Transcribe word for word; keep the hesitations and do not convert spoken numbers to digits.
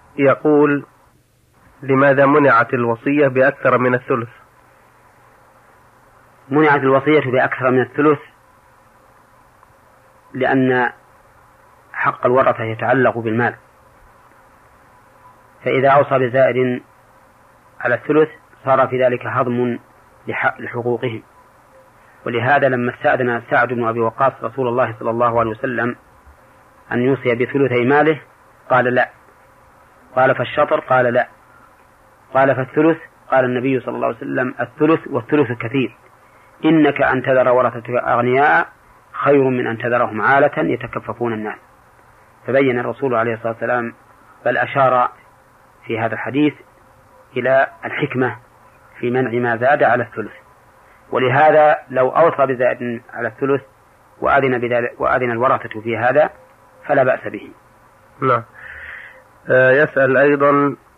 يقول: لماذا منعت الوصية بأكثر من الثلث؟ منعت الوصية بأكثر من الثلث لأن حق الورثة يتعلق بالمال، فإذا أوصى بزائد على الثلث صار في ذلك هضم لحقوقهم. ولهذا لما استأذن سعد بن أبي وقاص رسول الله صلى الله عليه وسلم أن يوصي بثلثي ماله قال لا. قال فالشطر؟ قال لا. قال فالثلث؟ قال النبي صلى الله عليه وسلم الثلث والثلث كثير، إنك أن تذر ورثتك أغنياء خير من أن تذرهم عالة يتكففون الناس. فبين الرسول عليه الصلاة والسلام بل أشار في هذا الحديث إلى الحكمة في منع ما زاد على الثلث. ولهذا لو أوصى بزائد على الثلث وأذن, بذلك وأذن الورثة في هذا فلا بأس به. نعم. يسأل أيضا